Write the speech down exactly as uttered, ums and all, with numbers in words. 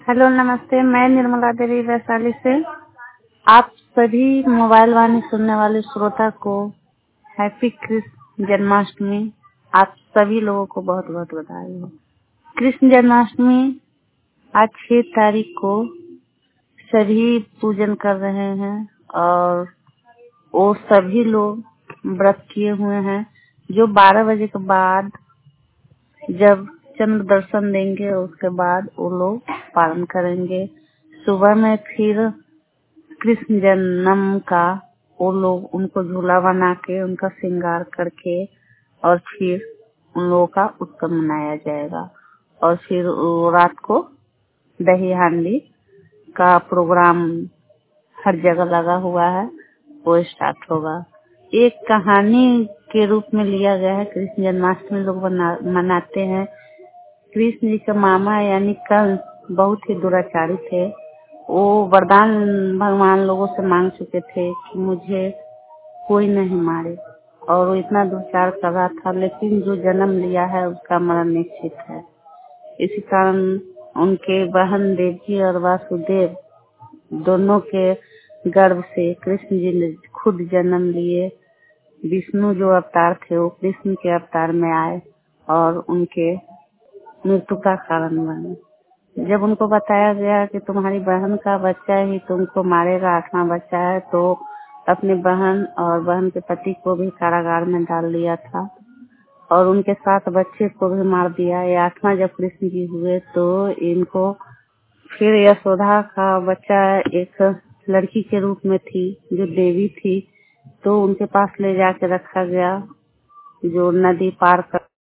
Hello नमस्ते, मैं निर्मला देवी वैशाली से। आप सभी मोबाइल वाणी सुनने वाले श्रोता को हैप्पी कृष्ण जन्माष्टमी। आप सभी लोगों को बहुत बहुत बधाई हो। कृष्ण जन्माष्टमी आज छह तारीख को सभी पूजन कर रहे हैं और वो सभी लोग व्रत किए हुए हैं जो बारह बजे के बाद जब चंद्र दर्शन देंगे उसके बाद वो लोग पालन करेंगे। सुबह में फिर कृष्ण जन्म का वो लोग उनको झूला बना के उनका श्रृंगार करके और फिर उन लोगों का उत्सव मनाया जाएगा। और फिर वो रात को दही हांडी का प्रोग्राम हर जगह लगा हुआ है, वो स्टार्ट होगा। एक कहानी के रूप में लिया गया है। कृष्ण जन्माष्टमी लोग मनाते हैं। कृष्ण जी के मामा यानी कंस बहुत ही दुराचारी थे। वो वरदान भगवान लोगों से मांग चुके थे कि मुझे कोई नहीं मारे, और वो इतना दुराचार कर रहा था, लेकिन जो जन्म लिया है उसका मरण निश्चित है। इसी कारण उनके बहन देवकी और वासुदेव दोनों के गर्भ से कृष्ण जी ने खुद जन्म लिए। विष्णु जो अवतार थे वो कृष्ण के अवतार में आए और उनके मृत्यु का कारण बने। जब उनको बताया गया कि तुम्हारी बहन का बच्चा ही तुमको मारेगा, आठवां बच्चा है, तो अपनी बहन और बहन के पति को भी कारागार में डाल दिया था और उनके साथ बच्चे को भी मार दिया। ये आठवां जब कृष्ण जी हुए तो इनको फिर यशोदा का बच्चा एक लड़की के रूप में थी जो देवी थी, तो उनके पास ले जाके रखा गया जो नदी पार कर